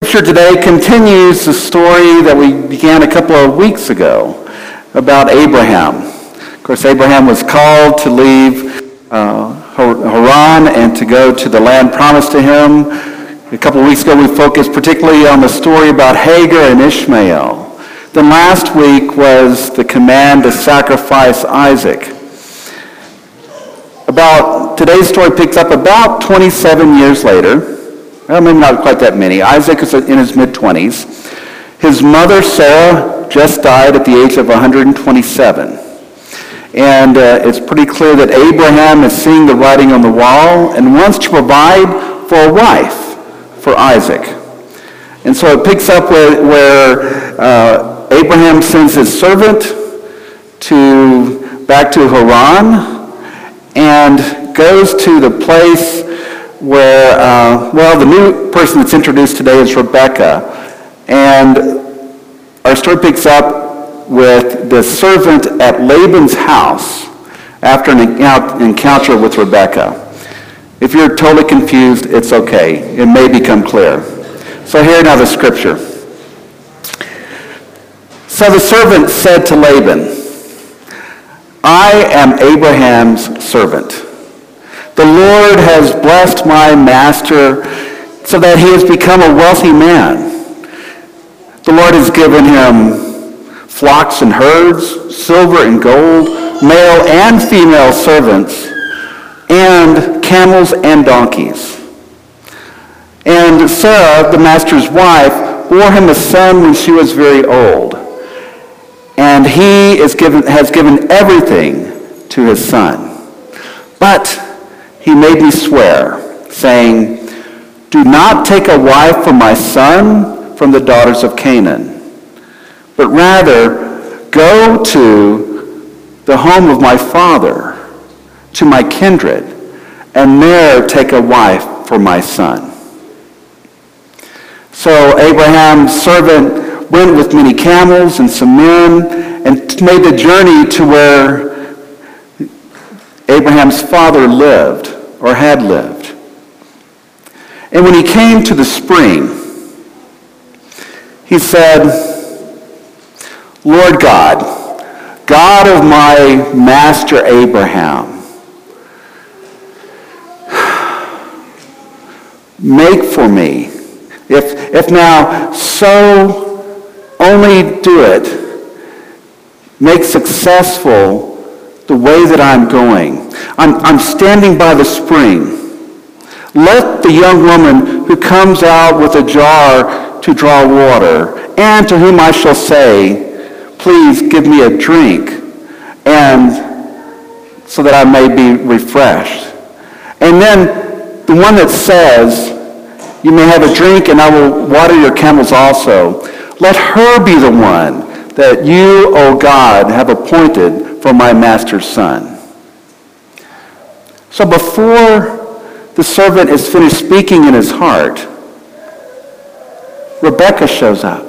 scripture today continues the story that we began a couple of weeks ago about Abraham. Of course, Abraham was called to leave Haran and to go to the land promised to him. A couple of weeks ago, we focused particularly on the story about Hagar and Ishmael. Then last week was the command to sacrifice Isaac. Today's story picks up about 27 years later. Well, maybe not quite that many. Isaac is in his mid-20s. His mother, Sarah, just died at the age of 127. And it's pretty clear that Abraham is seeing the writing on the wall and wants to provide for a wife for Isaac. And so it picks up where Abraham sends his servant back to Haran and goes to the place where, the new person that's introduced today is Rebekah. And our story picks up with the servant at Laban's house after an encounter with Rebekah. If you're totally confused, it's okay. It may become clear. So here now the scripture. So the servant said to Laban, I am Abraham's servant. The Lord has blessed my master so that he has become a wealthy man. The Lord has given him flocks and herds, silver and gold, male and female servants, and camels and donkeys. And Sarah, the master's wife, bore him a son when she was very old. And he has given everything to his son. But he made me swear, saying, do not take a wife for my son from the daughters of Canaan, but rather go to the home of my father, to my kindred, and there take a wife for my son. So Abraham's servant went with many camels and some men and made the journey to where Abraham's father lived, or had lived. And when he came to the spring, he said, Lord God, God of my master Abraham, make for me, if now so only do it, make successful the way that I'm going. I'm standing by the spring. Let the young woman who comes out with a jar to draw water, and to whom I shall say, please give me a drink, and so that I may be refreshed. And then the one that says, you may have a drink and I will water your camels also. Let her be the one that you, O God, have appointed for my master's son. So before the servant is finished speaking in his heart, Rebekah shows up.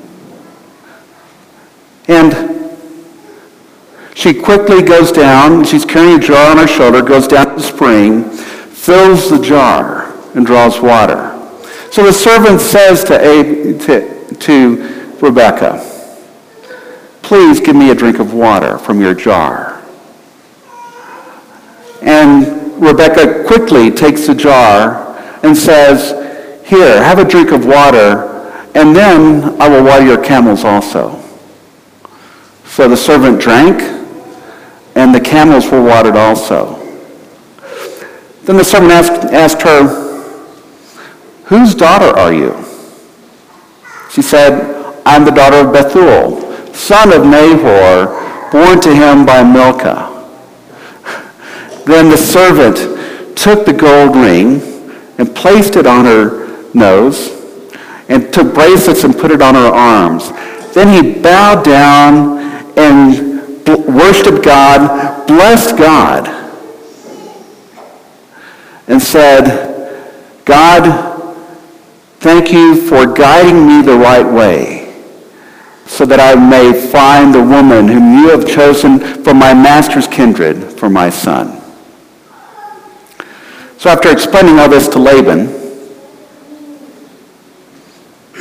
And she quickly goes down, she's carrying a jar on her shoulder, goes down to the spring, fills the jar, and draws water. So the servant says to Rebekah, please give me a drink of water from your jar. And Rebekah quickly takes the jar and says, here, have a drink of water, and then I will water your camels also. So the servant drank, and the camels were watered also. Then the servant asked her, whose daughter are you? She said, I'm the daughter of Bethuel, son of Nahor, born to him by Milcah. Then the servant took the gold ring and placed it on her nose and took bracelets and put it on her arms. Then he bowed down and worshiped God, blessed God, and said, God, thank you for guiding me the right way, so that I may find the woman whom you have chosen from my master's kindred for my son. So after explaining all this to Laban,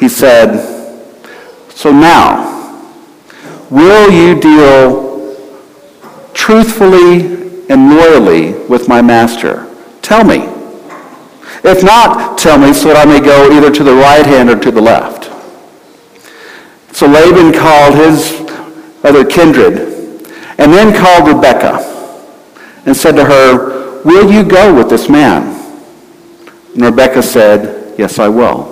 he said, "So now, will you deal truthfully and loyally with my master? Tell me. If not, tell me so that I may go either to the right hand or to the left." So Laban called his other kindred and then called Rebekah and said to her, "Will you go with this man?" And Rebekah said, "Yes, I will."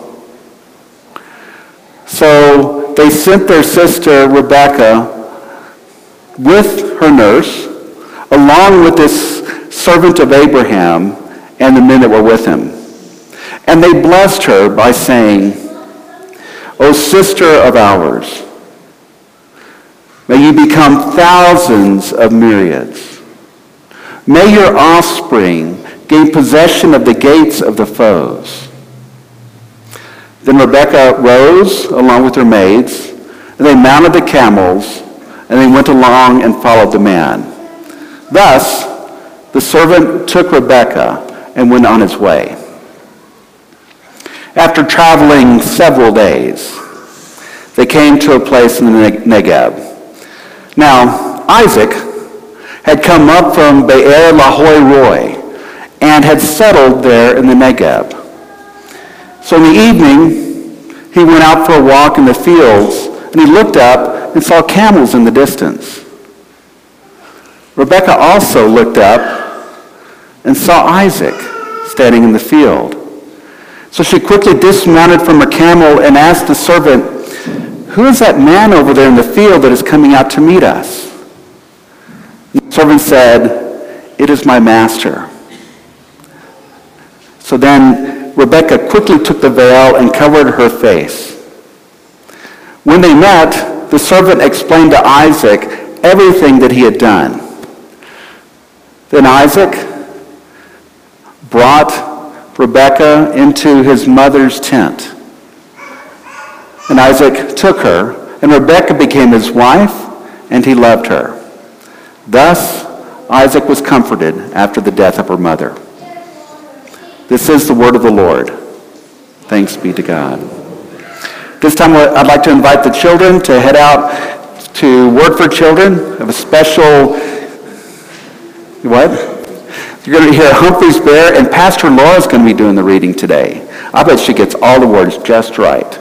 So they sent their sister Rebekah with her nurse, along with this servant of Abraham and the men that were with him. And they blessed her by saying, "O sister of ours, may you become thousands of myriads. May your offspring gain possession of the gates of the foes." Then Rebekah rose along with her maids, and they mounted the camels, and they went along and followed the man. Thus, the servant took Rebekah and went on his way. After traveling several days, they came to a place in the Negeb. Now, Isaac had come up from Be'er Lahai Roi and had settled there in the Negeb. So in the evening, he went out for a walk in the fields, and he looked up and saw camels in the distance. Rebekah also looked up and saw Isaac standing in the field. So she quickly dismounted from her camel and asked the servant, "Who is that man over there in the field that is coming out to meet us?" And the servant said, "It is my master." So then Rebekah quickly took the veil and covered her face. When they met, the servant explained to Isaac everything that he had done. Then Isaac brought Rebekah into his mother's tent. And Isaac took her, and Rebekah became his wife, and he loved her. Thus, Isaac was comforted after the death of her mother. This is the word of the Lord. Thanks be to God. This time I'd like to invite the children to head out to Word for Children. I have a special, what? You're going to hear Humphrey's Bear, and Pastor Laura's going to be doing the reading today. I bet she gets all the words just right.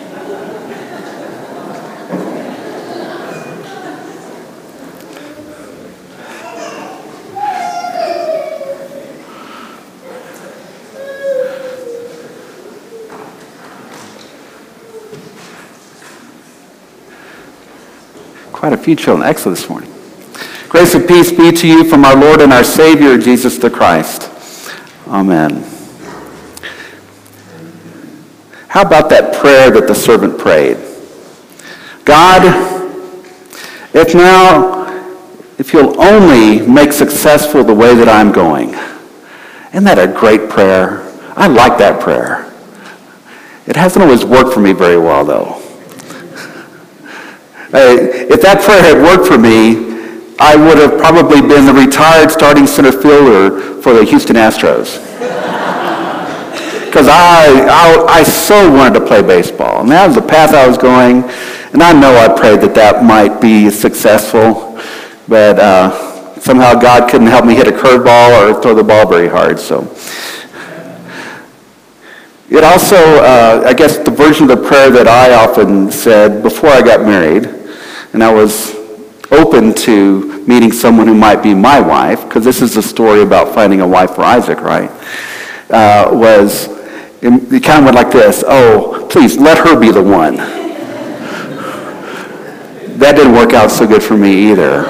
Quite a few children. Excellent this morning. Grace and peace be to you from our Lord and our Savior, Jesus the Christ. Amen. How about that prayer that the servant prayed? God, if you'll only make successful the way that I'm going. Isn't that a great prayer? I like that prayer. It hasn't always worked for me very well, though. If that prayer had worked for me, I would have probably been the retired starting center fielder for the Houston Astros. Because I so wanted to play baseball. And that was the path I was going. And I know I prayed that might be successful. But somehow God couldn't help me hit a curveball or throw the ball very hard. So it also, I guess the version of the prayer that I often said before I got married, and I was open to meeting someone who might be my wife, because this is a story about finding a wife for Isaac, right? It kind of went like this: "Oh, please, let her be the one." That didn't work out so good for me either.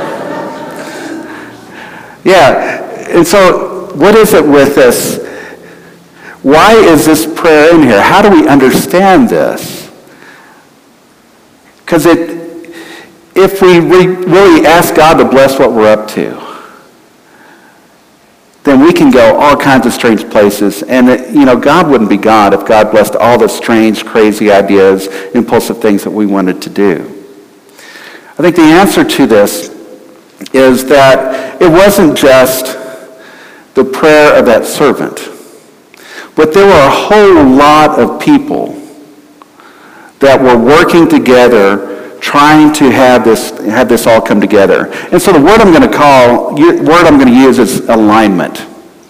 Yeah, and so what is it with this? Why is this prayer in here? How do we understand this? Because if we really ask God to bless what we're up to, then we can go all kinds of strange places. And, God wouldn't be God if God blessed all the strange, crazy ideas, impulsive things that we wanted to do. I think the answer to this is that it wasn't just the prayer of that servant, but there were a whole lot of people that were working together, trying to have this all come together. And so the word I'm going to use is alignment.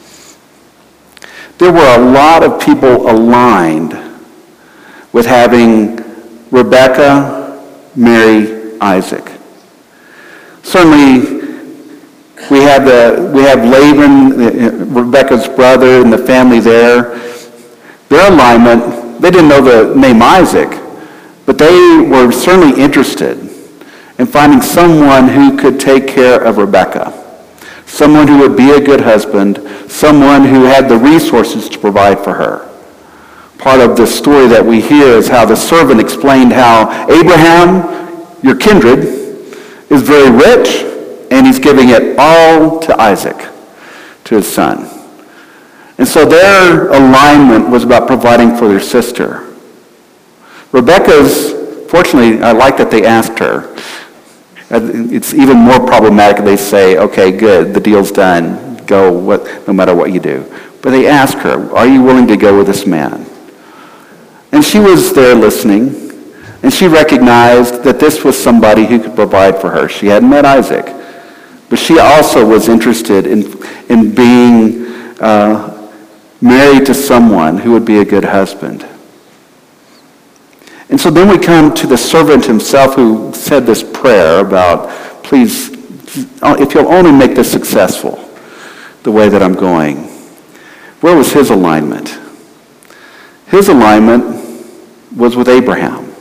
There were a lot of people aligned with having Rebekah marry Isaac. Certainly, we have Laban, Rebekah's brother, and the family there. Their alignment, they didn't know the name Isaac, but they were certainly interested in finding someone who could take care of Rebekah, someone who would be a good husband, someone who had the resources to provide for her. Part of the story that we hear is how the servant explained how Abraham, your kindred, is very rich, and he's giving it all to Isaac, to his son. And so their alignment was about providing for their sister. Rebekah's, fortunately, I like that they asked her. It's even more problematic if they say, okay, good, the deal's done, go, no matter what you do. But they asked her, are you willing to go with this man? And she was there listening, and she recognized that this was somebody who could provide for her. She hadn't met Isaac, but she also was interested in being married to someone who would be a good husband. And so then we come to the servant himself who said this prayer about, please, if you'll only make this successful, the way that I'm going. Where was his alignment? His alignment was with Abraham.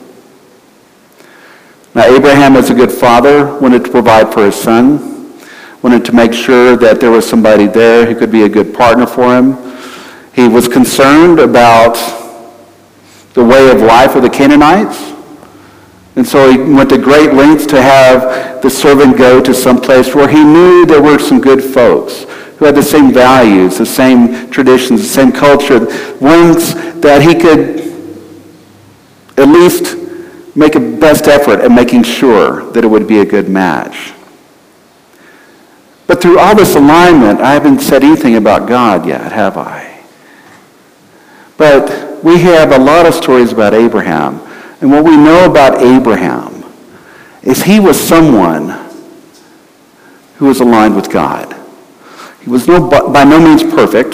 Now, Abraham, as a good father, wanted to provide for his son, wanted to make sure that there was somebody there who could be a good partner for him. He was concerned about the way of life of the Canaanites. And so he went to great lengths to have the servant go to some place where he knew there were some good folks who had the same values, the same traditions, the same culture, ones that he could at least make a best effort at making sure that it would be a good match. But through all this alignment, I haven't said anything about God yet, have I? But we have a lot of stories about Abraham. And what we know about Abraham is he was someone who was aligned with God. He was by no means perfect,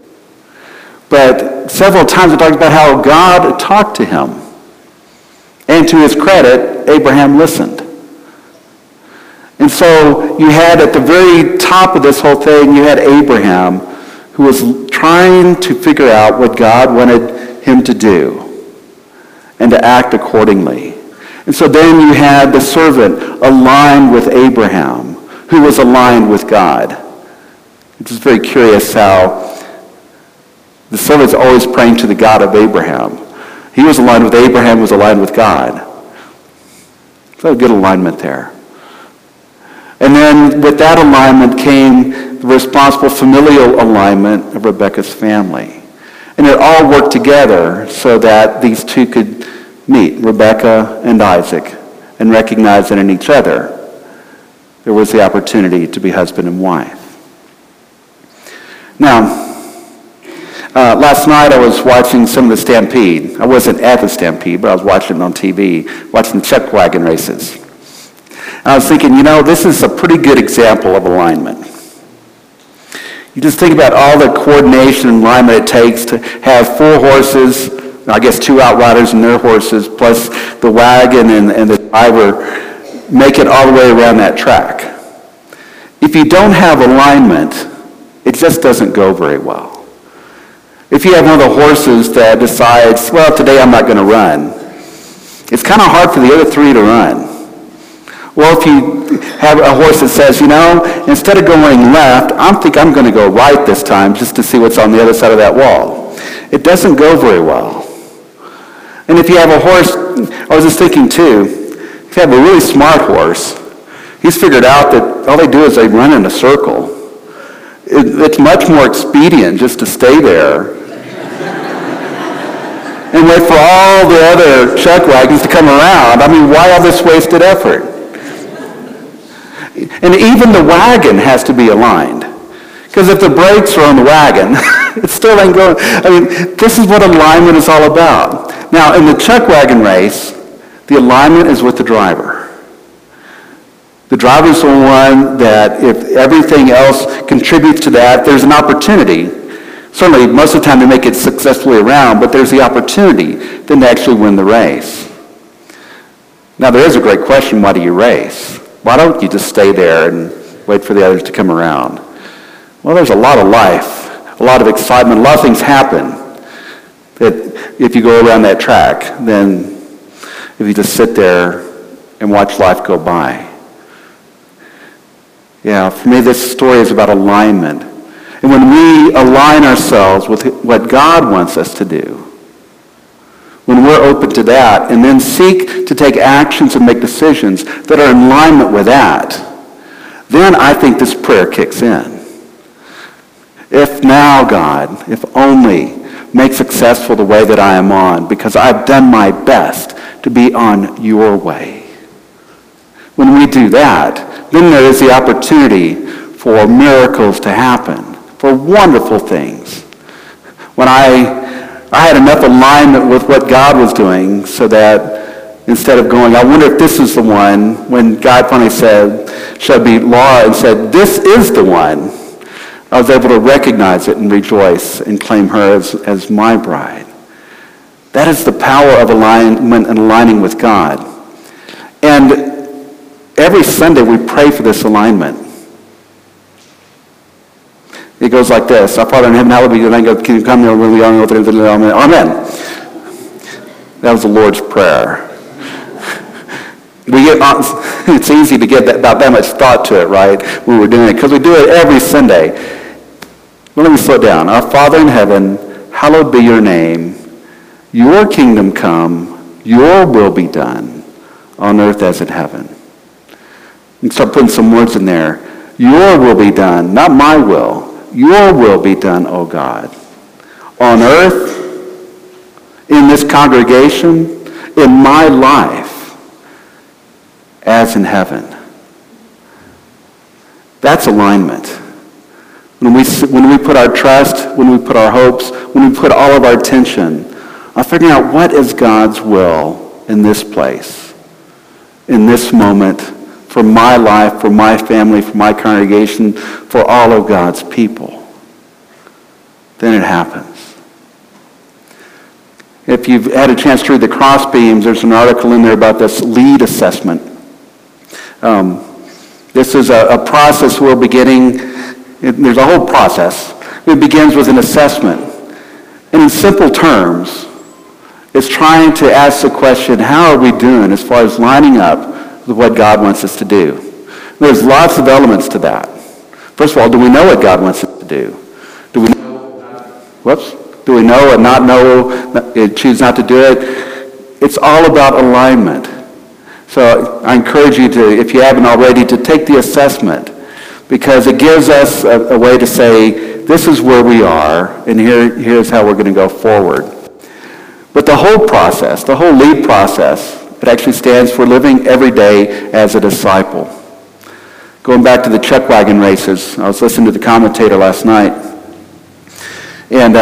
but several times it talks about how God talked to him. And to his credit, Abraham listened. And so you had at the very top of this whole thing, you had Abraham who was trying to figure out what God wanted him to do and to act accordingly. And so then you had the servant aligned with Abraham who was aligned with God. It's just very curious how the servant's always praying to the God of Abraham. He was aligned with Abraham, was aligned with God. So a good alignment there. And then with that alignment came the responsible familial alignment of Rebekah's family. And it all worked together so that these two could meet, Rebekah and Isaac, and recognize that in each other there was the opportunity to be husband and wife. Now, last night I was watching some of the Stampede. I wasn't at the Stampede, but I was watching it on TV, watching the chuck wagon races. And I was thinking, this is a pretty good example of alignment. You just think about all the coordination and alignment it takes to have 4 horses, I guess 2 outriders and their horses, plus the wagon and the driver, make it all the way around that track. If you don't have alignment, it just doesn't go very well. If you have one of the horses that decides, well, today I'm not going to run, it's kind of hard for the other 3 to run. Well, if you have a horse that says, instead of going left, I think I'm going to go right this time just to see what's on the other side of that wall. It doesn't go very well. And if you have a horse, I was just thinking too, if you have a really smart horse, he's figured out that all they do is they run in a circle. It's much more expedient just to stay there and wait for all the other chuck wagons to come around. I mean, why all this wasted effort? And even the wagon has to be aligned. Because if the brakes are on the wagon, it still ain't going. I mean, this is what alignment is all about. Now, in the chuck wagon race, the alignment is with the driver. The driver's the one that if everything else contributes to that, there's an opportunity. Certainly, most of the time they make it successfully around, but there's the opportunity then to actually win the race. Now, there is a great question, why do you race? Why don't you just stay there and wait for the others to come around? Well, there's a lot of life, a lot of excitement, a lot of things happen that if you go around that track, then if you just sit there and watch life go by. Yeah, for me, this story is about alignment. And when we align ourselves with what God wants us to do, when we're open to that, and then seek to take actions and make decisions that are in alignment with that, then I think this prayer kicks in. If now, God, if only, make successful the way that I am on, because I've done my best to be on your way. When we do that, then there is the opportunity for miracles to happen, for wonderful things. When I had enough alignment with what God was doing so that instead of going, I wonder if this is the one, when God finally said, shall be Laura, and said, this is the one, I was able to recognize it and rejoice and claim her as my bride. That is the power of alignment and aligning with God. And every Sunday we pray for this alignment. It goes like this. Our Father in heaven, hallowed be your name. Can you come there? Amen. That was the Lord's Prayer. It's easy to get about that much thought to it, right, when we're doing it, because we do it every Sunday. Well, let me slow it down. Our Father in heaven, hallowed be your name. Your kingdom come, your will be done, on earth as in heaven. And start putting some words in there. Your will be done, not my will. Your will be done, O God. On earth, in this congregation, in my life, as in heaven. That's alignment. When we put our trust, when we put our hopes, when we put all of our attention on figuring out what is God's will in this place, in this moment, for my life, for my family, for my congregation, for all of God's people, then it happens. If you've had a chance to read the Crossbeams, there's an article in there about this lead assessment. This is a process we're beginning. There's a whole process. It begins with an assessment. And in simple terms, it's trying to ask the question, how are we doing as far as lining up with what God wants us to do? There's lots of elements to that. First of all, do we know what God wants us to do? Do we know and not know, choose not to do it? It's all about alignment. So I encourage you to, if you haven't already, to take the assessment, because it gives us a way to say, this is where we are, and here's how we're going to go forward. But the whole process, the whole lead process, it actually stands for living every day as a disciple. Going back to the chuck wagon races, I was listening to the commentator last night, and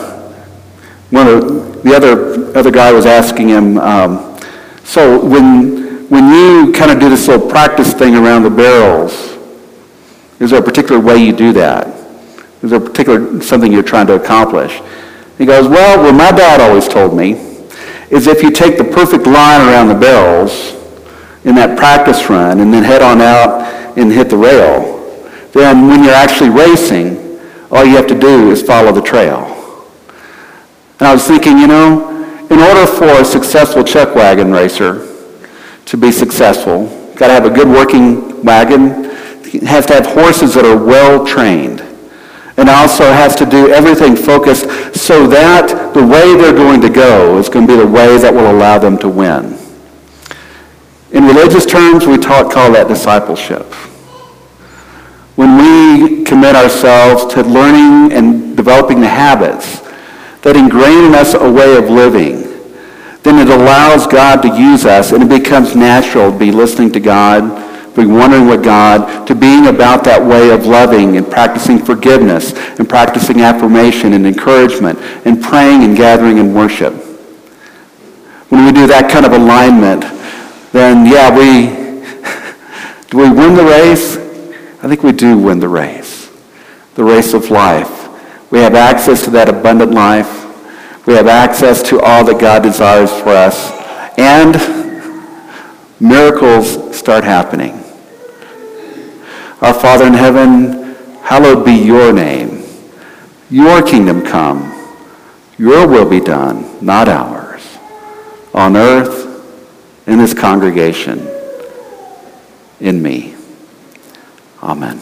the other guy was asking him, so when you kind of do this little practice thing around the barrels, is there a particular way you do that? Is there a particular something you're trying to accomplish? He goes, well, what my dad always told me is if you take the perfect line around the barrels in that practice run and then head on out and hit the rail, then when you're actually racing, all you have to do is follow the trail. And I was thinking, in order for a successful chuck wagon racer to be successful, got to have a good working wagon. It has to have horses that are well trained. And also has to do everything focused so that the way they're going to go is going to be the way that will allow them to win. In religious terms, we call that discipleship. When we commit ourselves to learning and developing the habits that ingrain in us a way of living, then it allows God to use us, and it becomes natural to be listening to God, to be wondering what God, to being about that way of loving and practicing forgiveness and practicing affirmation and encouragement and praying and gathering in worship. When we do that kind of alignment, then do we win the race? I think we do win the race of life. We have access to that abundant life. We have access to all that God desires for us. And miracles start happening. Our Father in heaven, hallowed be your name. Your kingdom come. Your will be done, not ours. On earth, in this congregation, in me. Amen.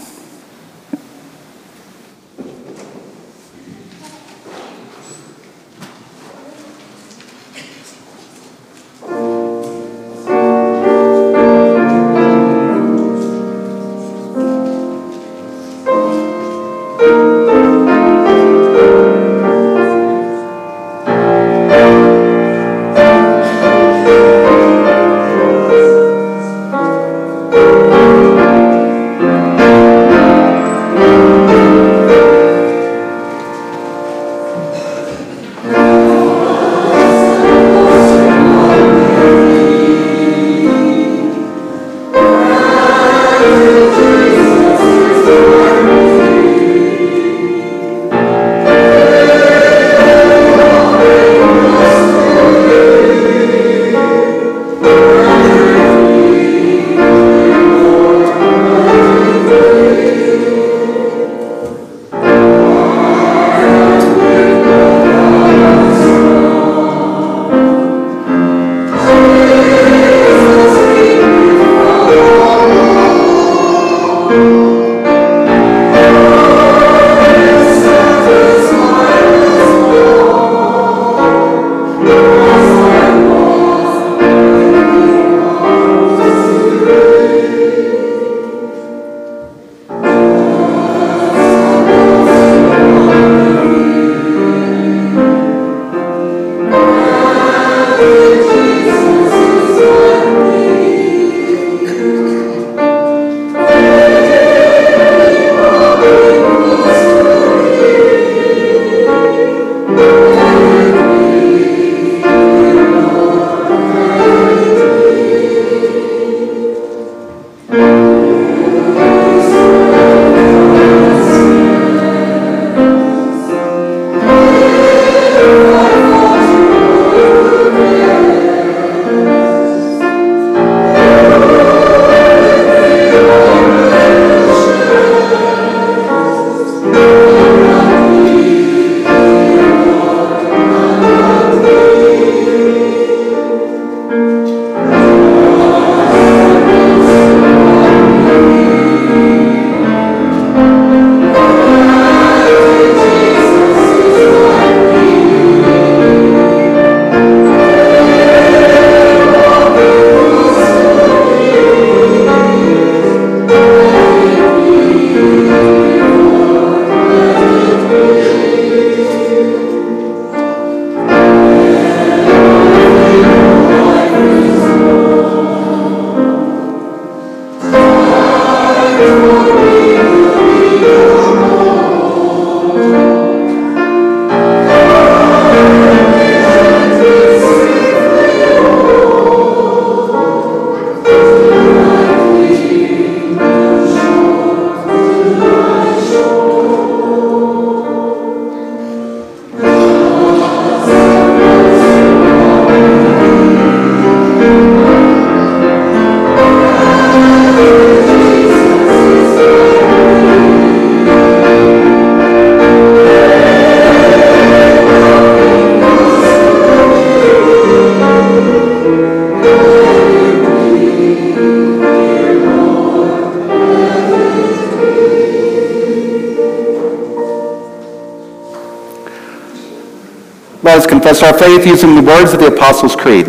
Let us confess our faith using the words of the Apostles' Creed.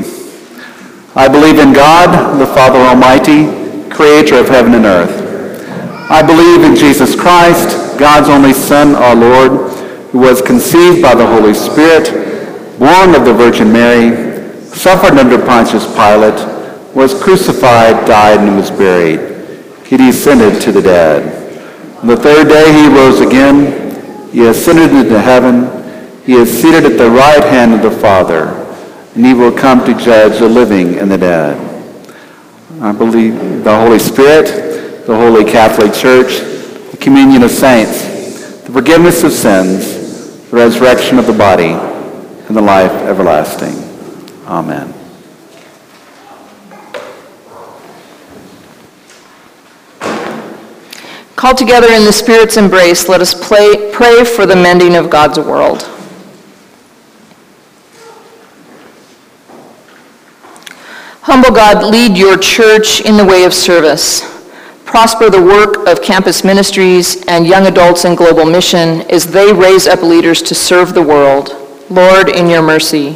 I believe in God, the Father Almighty, creator of heaven and earth. I believe in Jesus Christ, God's only Son, our Lord, who was conceived by the Holy Spirit, born of the Virgin Mary, suffered under Pontius Pilate, was crucified, died, and was buried. He descended to the dead. On the third day he rose again. He ascended into heaven. He is seated at the right hand of the Father, and he will come to judge the living and the dead. I believe the Holy Spirit, the Holy Catholic Church, the communion of saints, the forgiveness of sins, the resurrection of the body, and the life everlasting. Amen. Called together in the Spirit's embrace, let us pray for the mending of God's world. Humble God, lead your church in the way of service. Prosper the work of campus ministries and young adults in global mission as they raise up leaders to serve the world. Lord, in your mercy.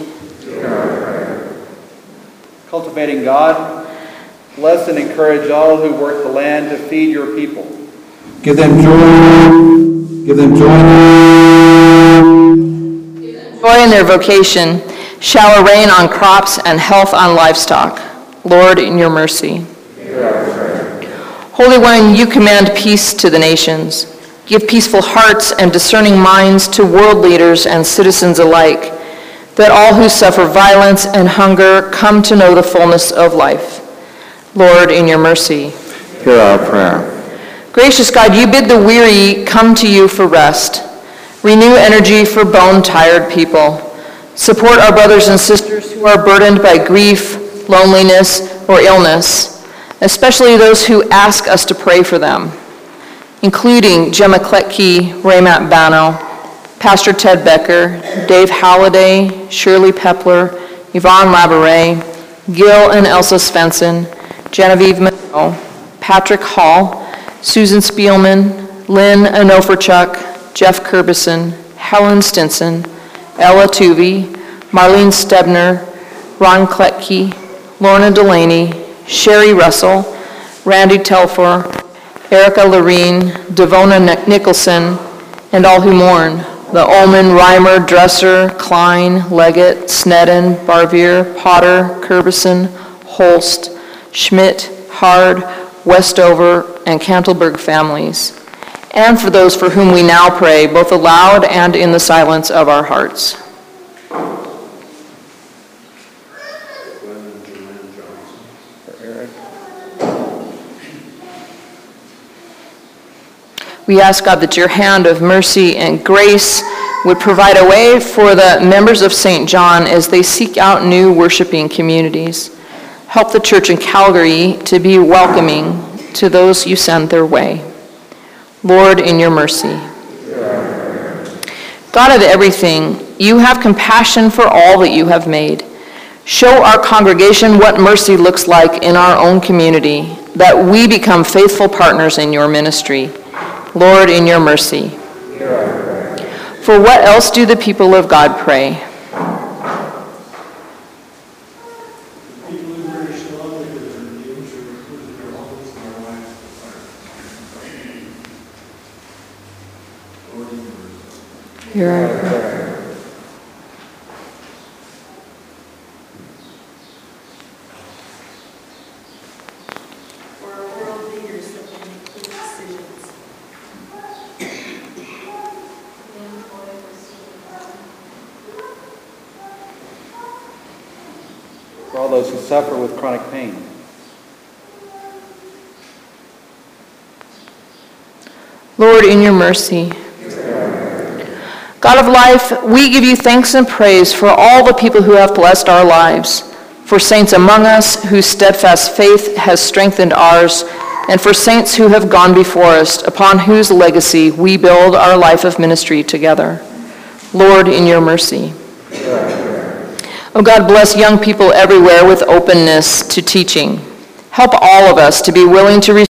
Cultivating God, bless and encourage all who work the land to feed your people. Give them joy. Give them joy. Joy in their vocation. Shower rain on crops and health on livestock. Lord, in your mercy. Holy One, you command peace to the nations. Give peaceful hearts and discerning minds to world leaders and citizens alike, that all who suffer violence and hunger come to know the fullness of life. Lord, in your mercy. Hear our prayer. Gracious God, you bid the weary come to you for rest. Renew energy for bone-tired people. Support our brothers and sisters who are burdened by grief, loneliness, or illness, especially those who ask us to pray for them, including Gemma Kletke, Raymat Bano, Pastor Ted Becker, Dave Halliday, Shirley Pepler, Yvonne Labouré, Gil and Elsa Svensson, Genevieve Monroe, Patrick Hall, Susan Spielman, Lynn Anoferchuk, Jeff Kerbison, Helen Stinson, Ella Tuvey, Marlene Stebner, Ron Kletke, Lorna Delaney, Sherry Russell, Randy Telfor, Erica Lorene, Devona Nicholson, and all who mourn, the Ullman, Reimer, Dresser, Klein, Leggett, Snedden, Barvier, Potter, Kerbison, Holst, Schmidt, Hard, Westover, and Cantelberg families, and for those for whom we now pray, both aloud and in the silence of our hearts. We ask, God, that your hand of mercy and grace would provide a way for the members of St. John as they seek out new worshiping communities. Help the church in Calgary to be welcoming to those you send their way. Lord, in your mercy. God of everything, you have compassion for all that you have made. Show our congregation what mercy looks like in our own community, that we become faithful partners in your ministry. Lord, in your mercy. For what else do the people of God pray? Hear our prayer. For our world leaders that will make quick decisions. For all those who suffer with chronic pain. Lord, in your mercy. God of life, we give you thanks and praise for all the people who have blessed our lives, for saints among us whose steadfast faith has strengthened ours, and for saints who have gone before us, upon whose legacy we build our life of ministry together. Lord, in your mercy. Oh God, bless young people everywhere with openness to teaching. Help all of us to be willing to